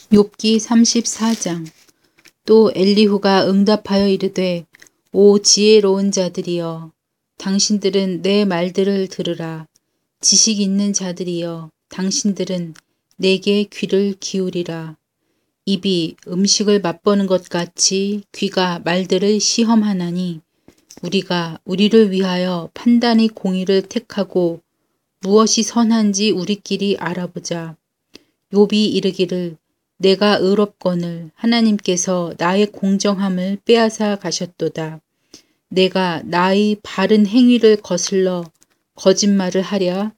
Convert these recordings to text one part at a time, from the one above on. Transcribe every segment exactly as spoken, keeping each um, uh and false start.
욥기 삼십사 장. 또 엘리후가 응답하여 이르되, 오 지혜로운 자들이여, 당신들은 내 말들을 들으라. 지식 있는 자들이여, 당신들은 내게 귀를 기울이라. 입이 음식을 맛보는 것 같이 귀가 말들을 시험하나니, 우리가 우리를 위하여 판단의 공의를 택하고 무엇이 선한지 우리끼리 알아보자. 욥이 이르기를, 내가 의롭거늘 하나님께서 나의 공정함을 빼앗아 가셨도다. 내가 나의 바른 행위를 거슬러 거짓말을 하랴.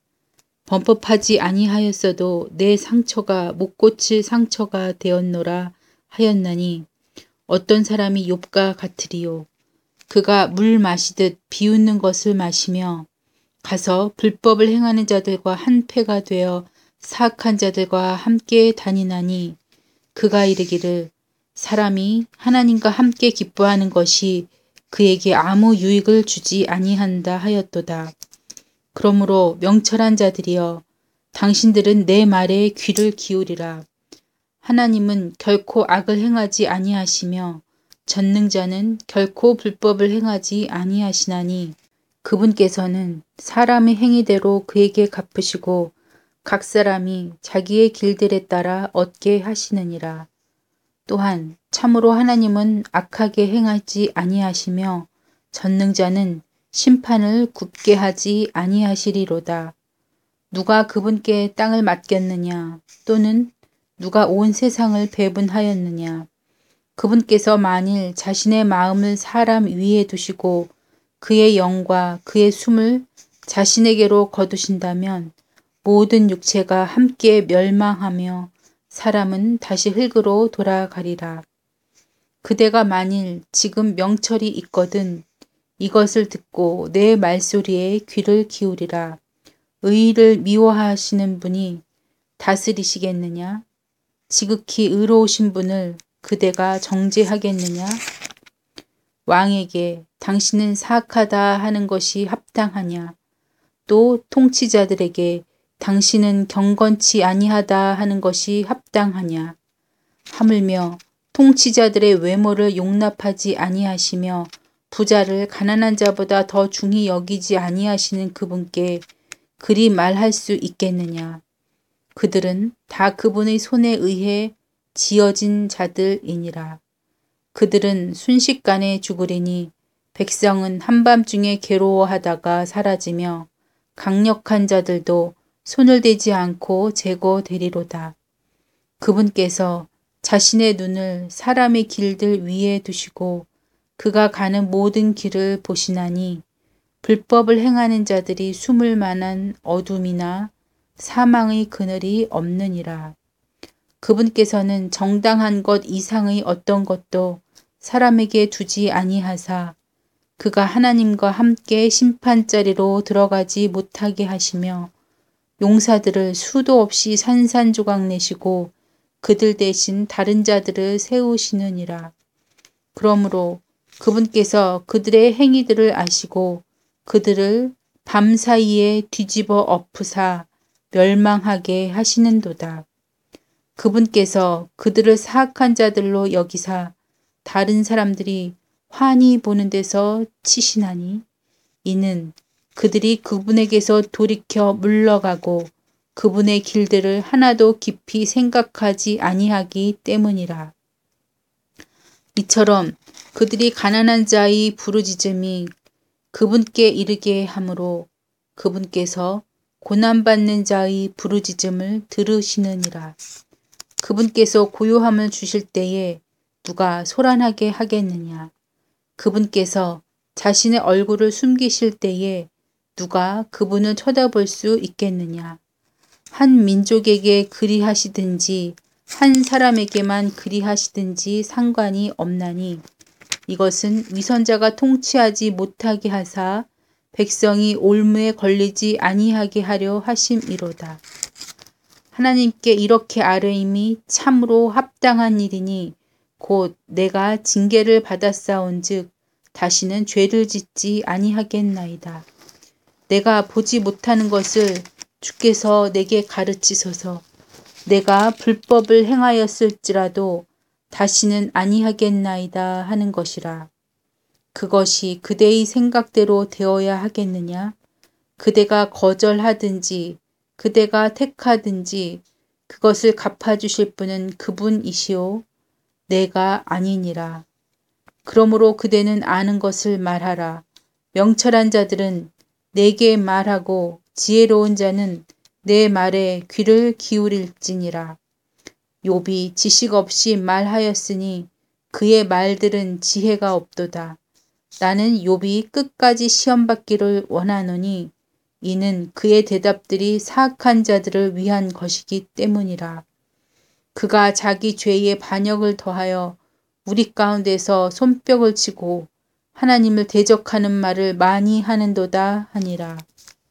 범법하지 아니하였어도 내 상처가 못 고칠 상처가 되었노라 하였나니, 어떤 사람이 욥과 같으리요. 그가 물 마시듯 비웃는 것을 마시며 가서 불법을 행하는 자들과 한패가 되어 사악한 자들과 함께 다니나니, 그가 이르기를, 사람이 하나님과 함께 기뻐하는 것이 그에게 아무 유익을 주지 아니한다 하였도다. 그러므로 명철한 자들이여, 당신들은 내 말에 귀를 기울이라. 하나님은 결코 악을 행하지 아니하시며 전능자는 결코 불법을 행하지 아니하시나니, 그분께서는 사람의 행위대로 그에게 갚으시고 각 사람이 자기의 길들에 따라 얻게 하시느니라. 또한 참으로 하나님은 악하게 행하지 아니하시며 전능자는 심판을 굽게 하지 아니하시리로다. 누가 그분께 땅을 맡겼느냐, 또는 누가 온 세상을 배분하였느냐. 그분께서 만일 자신의 마음을 사람 위에 두시고 그의 영과 그의 숨을 자신에게로 거두신다면 모든 육체가 함께 멸망하며 사람은 다시 흙으로 돌아가리라. 그대가 만일 지금 명철이 있거든 이것을 듣고 내 말소리에 귀를 기울이라. 의를 미워하시는 분이 다스리시겠느냐? 지극히 의로우신 분을 그대가 정죄하겠느냐? 왕에게 당신은 사악하다 하는 것이 합당하냐? 또 통치자들에게 당신은 경건치 아니하다 하는 것이 합당하냐? 하물며 통치자들의 외모를 용납하지 아니하시며 부자를 가난한 자보다 더 중히 여기지 아니하시는 그분께 그리 말할 수 있겠느냐? 그들은 다 그분의 손에 의해 지어진 자들이니라. 그들은 순식간에 죽으리니 백성은 한밤중에 괴로워하다가 사라지며 강력한 자들도 손을 대지 않고 제거되리로다. 그분께서 자신의 눈을 사람의 길들 위에 두시고 그가 가는 모든 길을 보시나니, 불법을 행하는 자들이 숨을 만한 어둠이나 사망의 그늘이 없느니라. 그분께서는 정당한 것 이상의 어떤 것도 사람에게 두지 아니하사 그가 하나님과 함께 심판자리로 들어가지 못하게 하시며 용사들을 수도 없이 산산조각 내시고 그들 대신 다른 자들을 세우시느니라. 그러므로 그분께서 그들의 행위들을 아시고 그들을 밤사이에 뒤집어 엎으사 멸망하게 하시는도다. 그분께서 그들을 사악한 자들로 여기사 다른 사람들이 환히 보는 데서 치시나니, 이는 그들이 그분에게서 돌이켜 물러가고 그분의 길들을 하나도 깊이 생각하지 아니하기 때문이라. 이처럼 그들이 가난한 자의 부르짖음이 그분께 이르게 하므로 그분께서 고난받는 자의 부르짖음을 들으시느니라. 그분께서 고요함을 주실 때에 누가 소란하게 하겠느냐? 그분께서 자신의 얼굴을 숨기실 때에 누가 그분을 쳐다볼 수 있겠느냐? 한 민족에게 그리하시든지 한 사람에게만 그리하시든지 상관이 없나니, 이것은 위선자가 통치하지 못하게 하사 백성이 올무에 걸리지 아니하게 하려 하심이로다. 하나님께 이렇게 아뢰임이 참으로 합당한 일이니 곧 내가 징계를 받았사온즉 다시는 죄를 짓지 아니하겠나이다. 내가 보지 못하는 것을 주께서 내게 가르치소서. 내가 불법을 행하였을지라도 다시는 아니하겠나이다 하는 것이라. 그것이 그대의 생각대로 되어야 하겠느냐? 그대가 거절하든지 그대가 택하든지 그것을 갚아주실 분은 그분이시오. 내가 아니니라. 그러므로 그대는 아는 것을 말하라. 명철한 자들은 내게 말하고 지혜로운 자는 내 말에 귀를 기울일지니라. 욥이 지식 없이 말하였으니 그의 말들은 지혜가 없도다. 나는 욥이 끝까지 시험받기를 원하노니 이는 그의 대답들이 사악한 자들을 위한 것이기 때문이라. 그가 자기 죄의 반역을 더하여 우리 가운데서 손뼉을 치고 하나님을 대적하는 말을 많이 하는도다 하니라.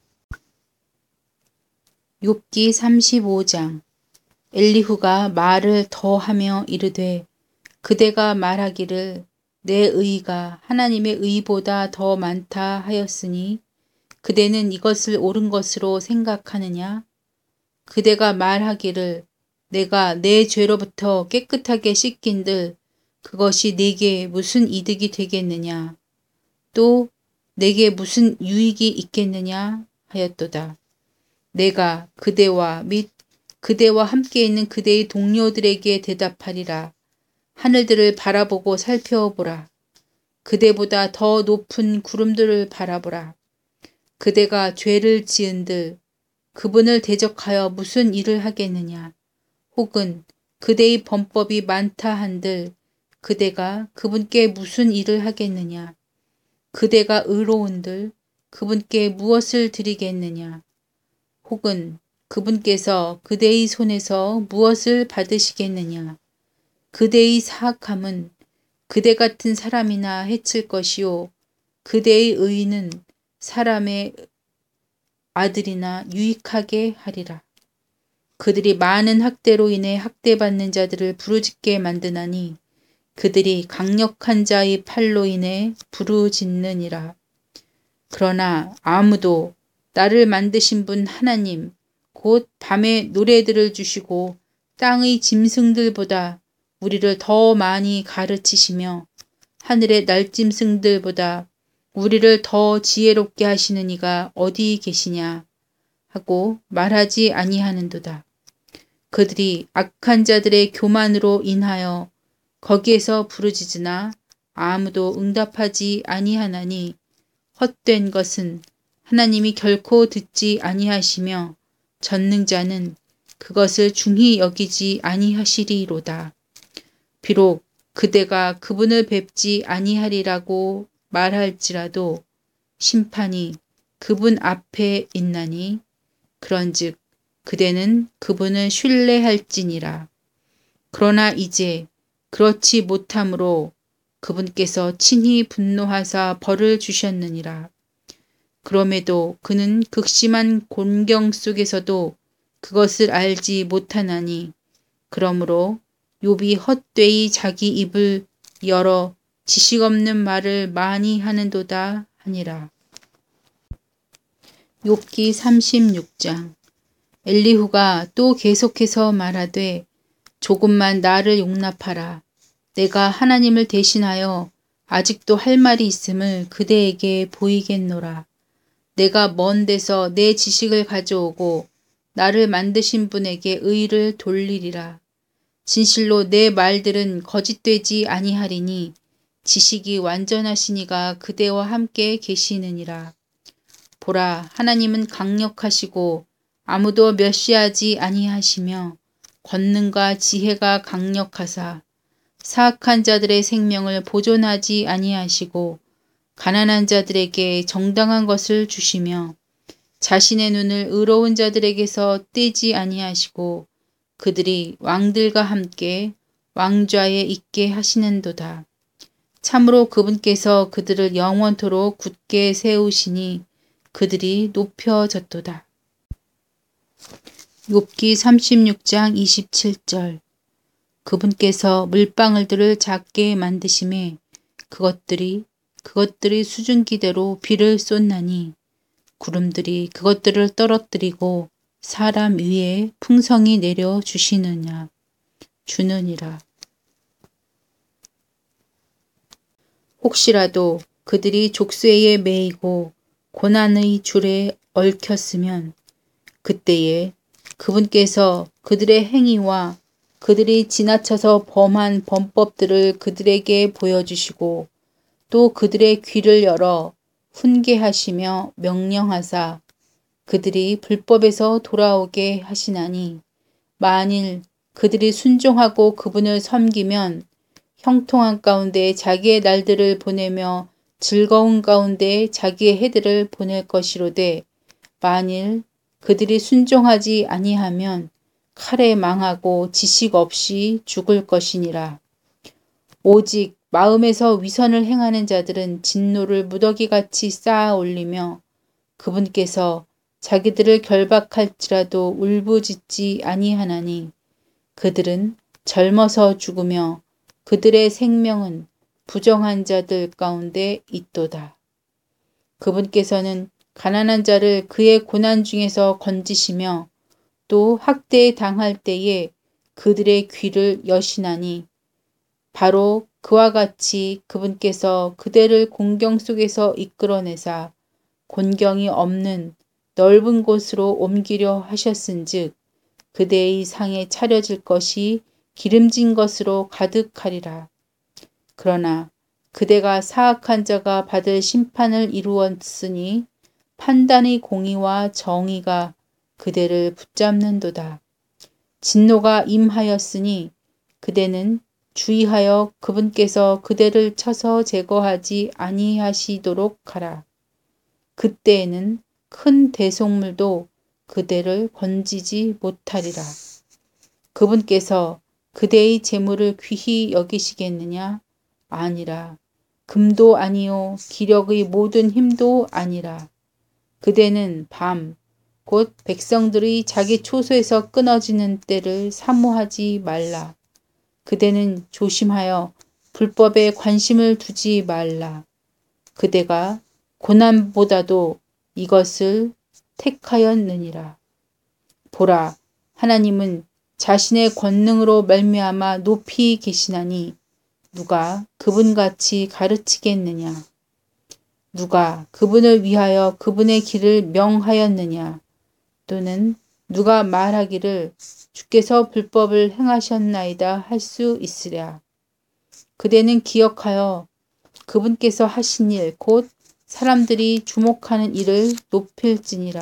욥기 삼십오 장. 엘리후가 말을 더하며 이르되 그대가 말하기를 내 의가 하나님의 의보다 더 많다 하였으니 그대는 이것을 옳은 것으로 생각하느냐? 그대가 말하기를 내가 내 죄로부터 깨끗하게 씻긴들 그것이 내게 무슨 이득이 되겠느냐? 또 내게 무슨 유익이 있겠느냐 하였도다. 내가 그대와 및 그대와 함께 있는 그대의 동료들에게 대답하리라. 하늘들을 바라보고 살펴보라. 그대보다 더 높은 구름들을 바라보라. 그대가 죄를 지은들 그분을 대적하여 무슨 일을 하겠느냐? 혹은 그대의 범법이 많다 한들 그대가 그분께 무슨 일을 하겠느냐? 그대가 의로운들 그분께 무엇을 드리겠느냐? 혹은 그분께서 그대의 손에서 무엇을 받으시겠느냐? 그대의 사악함은 그대 같은 사람이나 해칠 것이요 그대의 의는 사람의 아들이나 유익하게 하리라. 그들이 많은 학대로 인해 학대받는 자들을 부르짖게 만드나니 그들이 강력한 자의 팔로 인해 부르짖느니라. 그러나 아무도 나를 만드신 분 하나님 곧 밤에 노래들을 주시고 땅의 짐승들보다 우리를 더 많이 가르치시며 하늘의 날짐승들보다 우리를 더 지혜롭게 하시는 이가 어디 계시냐 하고 말하지 아니하는도다. 그들이 악한 자들의 교만으로 인하여 거기에서 부르짖으나 아무도 응답하지 아니하나니 헛된 것은 하나님이 결코 듣지 아니하시며 전능자는 그것을 중히 여기지 아니하시리로다. 비록 그대가 그분을 뵙지 아니하리라고 말할지라도 심판이 그분 앞에 있나니 그런즉 그대는 그분을 신뢰할지니라. 그러나 이제 그렇지 못함으로 그분께서 친히 분노하사 벌을 주셨느니라. 그럼에도 그는 극심한 곤경 속에서도 그것을 알지 못하나니 그러므로 욥이 헛되이 자기 입을 열어 지식 없는 말을 많이 하는도다 하니라. 욥기 삼십육 장. 엘리후가 또 계속해서 말하되 조금만 나를 용납하라. 내가 하나님을 대신하여 아직도 할 말이 있음을 그대에게 보이겠노라. 내가 먼 데서 내 지식을 가져오고 나를 만드신 분에게 의를 돌리리라. 진실로 내 말들은 거짓되지 아니하리니 지식이 완전하신 이가 그대와 함께 계시느니라. 보라, 하나님은 강력하시고 아무도 멸시하지 아니하시며 권능과 지혜가 강력하사 사악한 자들의 생명을 보존하지 아니하시고 가난한 자들에게 정당한 것을 주시며 자신의 눈을 의로운 자들에게서 떼지 아니하시고 그들이 왕들과 함께 왕좌에 있게 하시는도다. 참으로 그분께서 그들을 영원토록 굳게 세우시니 그들이 높여졌도다. 욥기 삼십육 장 이십칠 절. 그분께서 물방울들을 작게 만드심에 그것들이 그것들의 수증기대로 비를 쏟나니 구름들이 그것들을 떨어뜨리고 사람 위에 풍성히 내려 주시느냐 주느니라. 혹시라도 그들이 족쇄에 매이고 고난의 줄에 얽혔으면 그때에 그분께서 그들의 행위와 그들이 지나쳐서 범한 범법들을 그들에게 보여주시고 또 그들의 귀를 열어 훈계하시며 명령하사 그들이 불법에서 돌아오게 하시나니 만일 그들이 순종하고 그분을 섬기면 형통한 가운데 자기의 날들을 보내며 즐거운 가운데 자기의 해들을 보낼 것이로되 만일 그들이 순종하지 아니하면 칼에 망하고 지식 없이 죽을 것이니라. 오직 마음에서 위선을 행하는 자들은 진노를 무더기같이 쌓아 올리며 그분께서 자기들을 결박할지라도 울부짖지 아니하나니 그들은 젊어서 죽으며 그들의 생명은 부정한 자들 가운데 있도다. 그분께서는 가난한 자를 그의 고난 중에서 건지시며 또 학대에 당할 때에 그들의 귀를 여시나니 바로 그와 같이 그분께서 그대를 공경 속에서 이끌어내사 곤경이 없는 넓은 곳으로 옮기려 하셨은즉 그대의 상에 차려질 것이 기름진 것으로 가득하리라. 그러나 그대가 사악한 자가 받을 심판을 이루었으니 판단의 공의와 정의가 그대를 붙잡는도다. 진노가 임하였으니 그대는 주의하여 그분께서 그대를 쳐서 제거하지 아니하시도록 하라. 그때에는 큰 대속물도 그대를 건지지 못하리라. 그분께서 그대의 재물을 귀히 여기시겠느냐? 아니라. 금도 아니요 기력의 모든 힘도 아니라. 그대는 밤, 곧 백성들의 자기 초소에서 끊어지는 때를 사모하지 말라. 그대는 조심하여 불법에 관심을 두지 말라. 그대가 고난보다도 이것을 택하였느니라. 보라, 하나님은 자신의 권능으로 말미암아 높이 계시나니 누가 그분같이 가르치겠느냐? 누가 그분을 위하여 그분의 길을 명하였느냐? 또는 누가 말하기를 주께서 불법을 행하셨나이다 할 수 있으랴. 그대는 기억하여 그분께서 하신 일 곧 사람들이 주목하는 일을 높일지니라.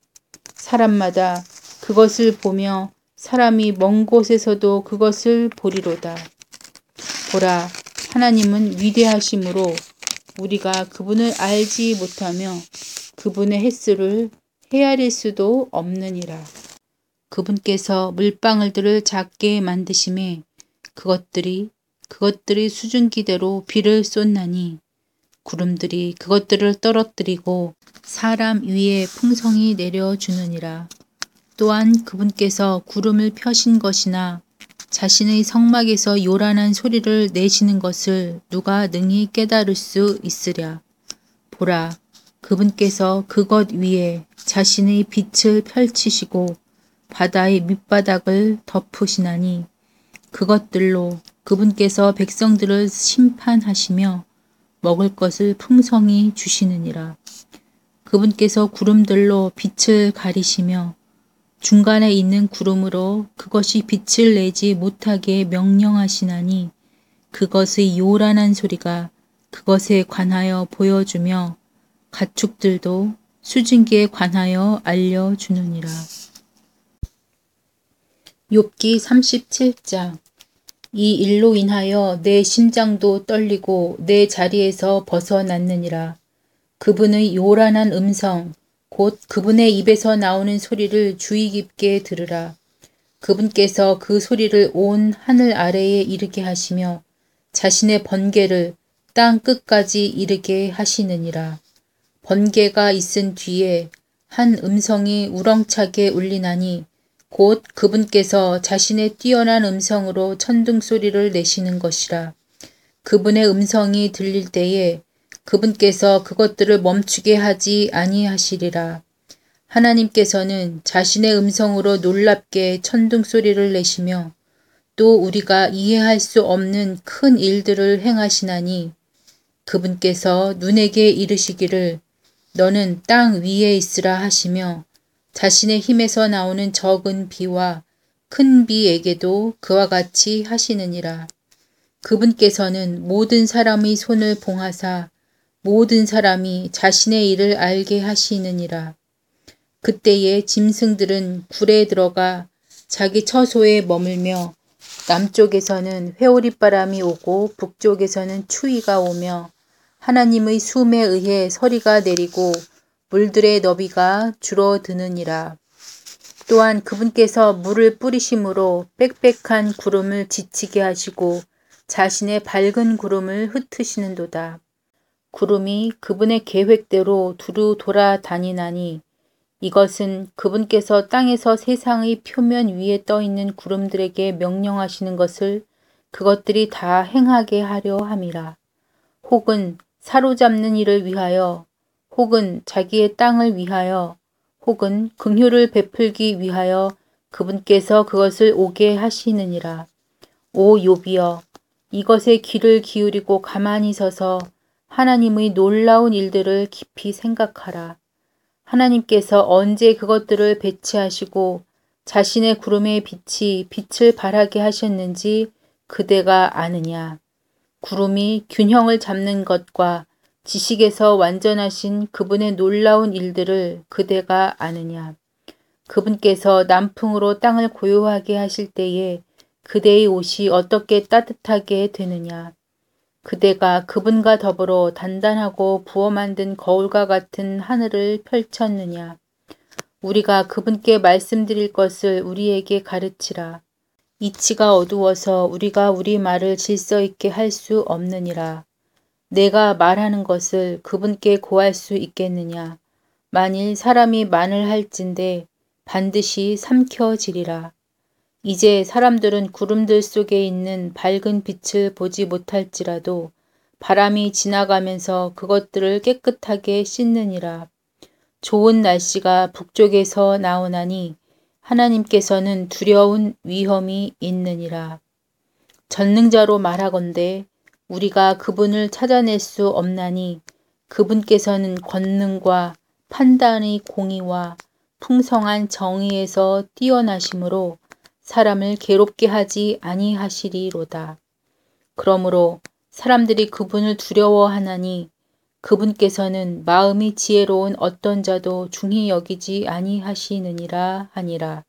사람마다 그것을 보며 사람이 먼 곳에서도 그것을 보리로다. 보라, 하나님은 위대하심으로 우리가 그분을 알지 못하며 그분의 횟수를 헤아릴 수도 없느니라. 그분께서 물방울들을 작게 만드심에 그것들이 그것들이 수증기대로 비를 쏟나니 구름들이 그것들을 떨어뜨리고 사람 위에 풍성히 내려주느니라. 또한 그분께서 구름을 펴신 것이나 자신의 성막에서 요란한 소리를 내시는 것을 누가 능히 깨달을 수 있으랴. 보라, 그분께서 그것 위에 자신의 빛을 펼치시고 바다의 밑바닥을 덮으시나니 그것들로 그분께서 백성들을 심판하시며 먹을 것을 풍성히 주시느니라. 그분께서 구름들로 빛을 가리시며 중간에 있는 구름으로 그것이 빛을 내지 못하게 명령하시나니 그것의 요란한 소리가 그것에 관하여 보여주며 가축들도 수증기에 관하여 알려주느니라. 욥기 삼십칠 장. 이 일로 인하여 내 심장도 떨리고 내 자리에서 벗어났느니라. 그분의 요란한 음성 곧 그분의 입에서 나오는 소리를 주의 깊게 들으라. 그분께서 그 소리를 온 하늘 아래에 이르게 하시며 자신의 번개를 땅 끝까지 이르게 하시느니라. 번개가 있은 뒤에 한 음성이 우렁차게 울리나니 곧 그분께서 자신의 뛰어난 음성으로 천둥 소리를 내시는 것이라. 그분의 음성이 들릴 때에 그분께서 그것들을 멈추게 하지 아니하시리라. 하나님께서는 자신의 음성으로 놀랍게 천둥소리를 내시며 또 우리가 이해할 수 없는 큰 일들을 행하시나니 그분께서 눈에게 이르시기를 너는 땅 위에 있으라 하시며 자신의 힘에서 나오는 적은 비와 큰 비에게도 그와 같이 하시느니라. 그분께서는 모든 사람의 손을 봉하사 모든 사람이 자신의 일을 알게 하시느니라. 그때에 짐승들은 굴에 들어가 자기 처소에 머물며 남쪽에서는 회오리바람이 오고 북쪽에서는 추위가 오며 하나님의 숨에 의해 서리가 내리고 물들의 너비가 줄어드느니라. 또한 그분께서 물을 뿌리심으로 빽빽한 구름을 지치게 하시고 자신의 밝은 구름을 흩으시는도다. 구름이 그분의 계획대로 두루 돌아다니나니 이것은 그분께서 땅에서 세상의 표면 위에 떠있는 구름들에게 명령하시는 것을 그것들이 다 행하게 하려 함이라. 혹은 사로잡는 일을 위하여 혹은 자기의 땅을 위하여 혹은 긍휼을 베풀기 위하여 그분께서 그것을 오게 하시느니라. 오 욥이여, 이것에 귀를 기울이고 가만히 서서 하나님의 놀라운 일들을 깊이 생각하라. 하나님께서 언제 그것들을 배치하시고 자신의 구름의 빛이 빛을 발하게 하셨는지 그대가 아느냐. 구름이 균형을 잡는 것과 지식에서 완전하신 그분의 놀라운 일들을 그대가 아느냐. 그분께서 남풍으로 땅을 고요하게 하실 때에 그대의 옷이 어떻게 따뜻하게 되느냐. 그대가 그분과 더불어 단단하고 부어 만든 거울과 같은 하늘을 펼쳤느냐. 우리가 그분께 말씀드릴 것을 우리에게 가르치라. 이치가 어두워서 우리가 우리 말을 질서 있게 할 수 없느니라. 내가 말하는 것을 그분께 고할 수 있겠느냐. 만일 사람이 만을 할진대 반드시 삼켜지리라. 이제 사람들은 구름들 속에 있는 밝은 빛을 보지 못할지라도 바람이 지나가면서 그것들을 깨끗하게 씻느니라. 좋은 날씨가 북쪽에서 나오나니 하나님께서는 두려운 위험이 있느니라. 전능자로 말하건대 우리가 그분을 찾아낼 수 없나니 그분께서는 권능과 판단의 공의와 풍성한 정의에서 뛰어나심으로 사람을 괴롭게 하지 아니하시리로다. 그러므로 사람들이 그분을 두려워하나니 그분께서는 마음이 지혜로운 어떤 자도 중히 여기지 아니하시느니라 하니라.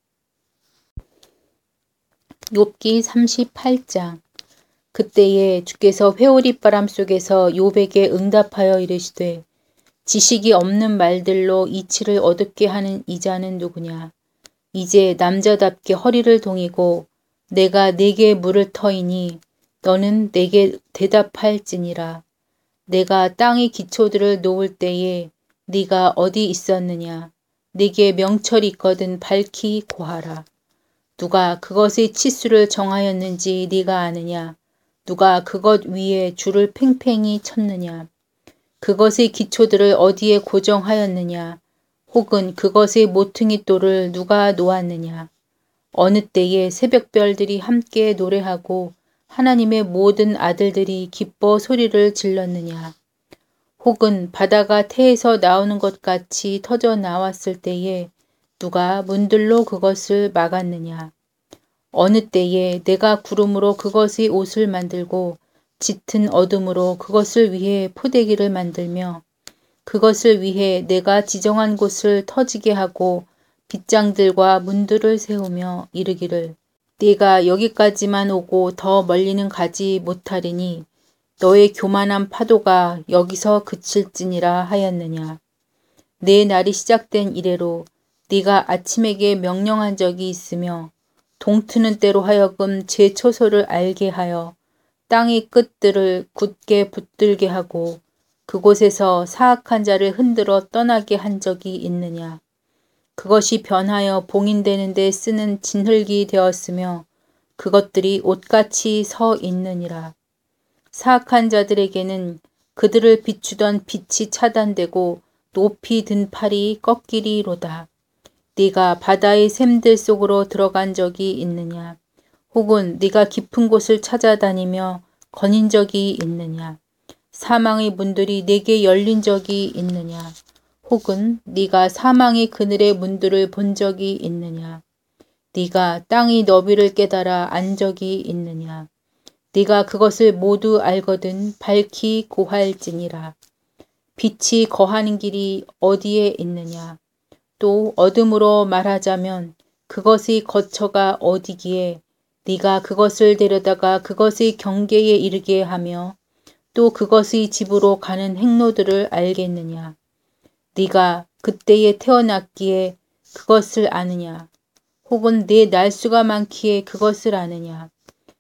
욥기 삼십팔 장. 그때에 주께서 회오리바람 속에서 욥에게 응답하여 이르시되 지식이 없는 말들로 이치를 얻게 하는 이자는 누구냐. 이제 남자답게 허리를 동이고 내가 네게 물을 터이니 너는 내게 대답할지니라. 내가 땅의 기초들을 놓을 때에 네가 어디 있었느냐. 네게 명철이 있거든 밝히 고하라. 누가 그것의 치수를 정하였는지 네가 아느냐. 누가 그것 위에 줄을 팽팽히 쳤느냐. 그것의 기초들을 어디에 고정하였느냐. 혹은 그것의 모퉁이 돌을 누가 놓았느냐. 어느 때에 새벽별들이 함께 노래하고 하나님의 모든 아들들이 기뻐 소리를 질렀느냐. 혹은 바다가 태에서 나오는 것 같이 터져 나왔을 때에 누가 문들로 그것을 막았느냐. 어느 때에 내가 구름으로 그것의 옷을 만들고 짙은 어둠으로 그것을 위해 포대기를 만들며 그것을 위해 내가 지정한 곳을 터지게 하고 빗장들과 문들을 세우며 이르기를 네가 여기까지만 오고 더 멀리는 가지 못하리니 너의 교만한 파도가 여기서 그칠지니라 하였느냐. 내 날이 시작된 이래로 네가 아침에게 명령한 적이 있으며 동트는 때로 하여금 제 처소를 알게 하여 땅의 끝들을 굳게 붙들게 하고 그곳에서 사악한 자를 흔들어 떠나게 한 적이 있느냐. 그것이 변하여 봉인되는 데 쓰는 진흙이 되었으며 그것들이 옷같이 서 있느니라. 사악한 자들에게는 그들을 비추던 빛이 차단되고 높이 든 팔이 꺾이리로다. 네가 바다의 샘들 속으로 들어간 적이 있느냐? 혹은 네가 깊은 곳을 찾아다니며 거닌 적이 있느냐? 사망의 문들이 네게 열린 적이 있느냐? 혹은 네가 사망의 그늘의 문들을 본 적이 있느냐? 네가 땅의 너비를 깨달아 안 적이 있느냐? 네가 그것을 모두 알거든 밝히 고할지니라. 빛이 거하는 길이 어디에 있느냐? 또 어둠으로 말하자면 그것의 거처가 어디기에 네가 그것을 데려다가 그것의 경계에 이르게 하며 또 그것의 집으로 가는 행로들을 알겠느냐? 네가 그때에 태어났기에 그것을 아느냐? 혹은 네 날수가 많기에 그것을 아느냐?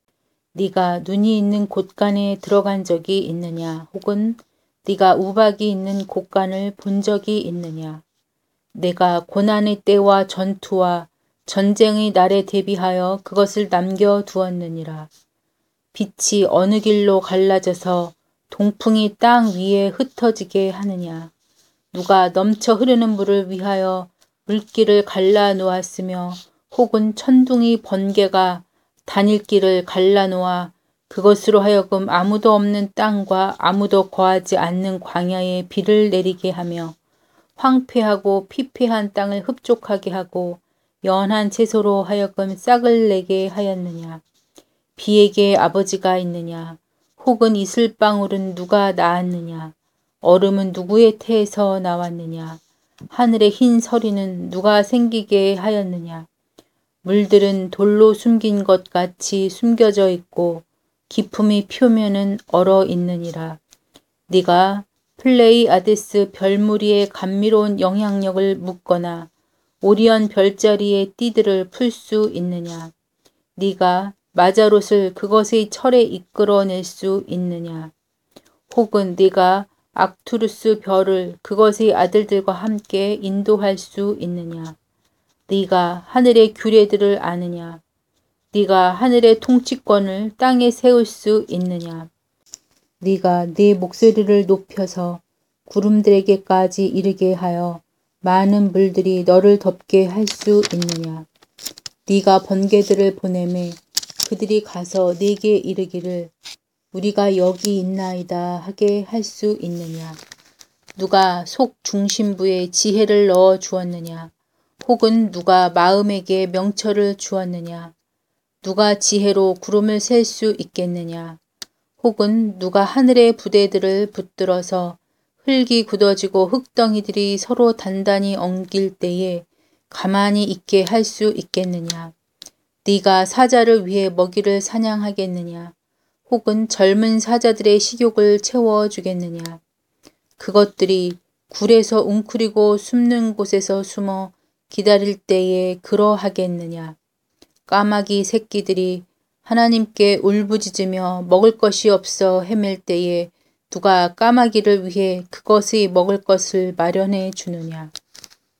네가 눈이 있는 곳간에 들어간 적이 있느냐? 혹은 네가 우박이 있는 곳간을 본 적이 있느냐? 내가 고난의 때와 전투와 전쟁의 날에 대비하여 그것을 남겨두었느니라. 빛이 어느 길로 갈라져서 동풍이 땅 위에 흩어지게 하느냐? 누가 넘쳐 흐르는 물을 위하여 물길을 갈라 놓았으며 혹은 천둥이 번개가 다닐 길을 갈라 놓아 그것으로 하여금 아무도 없는 땅과 아무도 거하지 않는 광야에 비를 내리게 하며 황폐하고 피폐한 땅을 흡족하게 하고 연한 채소로 하여금 싹을 내게 하였느냐? 비에게 아버지가 있느냐? 혹은 이슬방울은 누가 낳았느냐? 얼음은 누구의 태에서 나왔느냐? 하늘의 흰 서리는 누가 생기게 하였느냐? 물들은 돌로 숨긴 것 같이 숨겨져 있고 기품의 표면은 얼어 있느니라. 네가 플레이아데스 별무리의 감미로운 영향력을 묻거나 오리온 별자리의 띠들을 풀 수 있느냐? 네가 마자롯을 그것의 철에 이끌어낼 수 있느냐? 혹은 네가 악투루스 별을 그것의 아들들과 함께 인도할 수 있느냐? 네가 하늘의 규례들을 아느냐? 네가 하늘의 통치권을 땅에 세울 수 있느냐? 네가 네 목소리를 높여서 구름들에게까지 이르게 하여 많은 물들이 너를 덮게 할 수 있느냐? 네가 번개들을 보내매 그들이 가서 네게 이르기를 우리가 여기 있나이다 하게 할 수 있느냐? 누가 속 중심부에 지혜를 넣어 주었느냐? 혹은 누가 마음에게 명철을 주었느냐? 누가 지혜로 구름을 셀 수 있겠느냐? 혹은 누가 하늘의 부대들을 붙들어서 흙이 굳어지고 흙덩이들이 서로 단단히 엉길 때에 가만히 있게 할 수 있겠느냐? 네가 사자를 위해 먹이를 사냥하겠느냐? 혹은 젊은 사자들의 식욕을 채워주겠느냐? 그것들이 굴에서 웅크리고 숨는 곳에서 숨어 기다릴 때에 그러하겠느냐? 까마귀 새끼들이 하나님께 울부짖으며 먹을 것이 없어 헤맬 때에 누가 까마귀를 위해 그것의 먹을 것을 마련해 주느냐?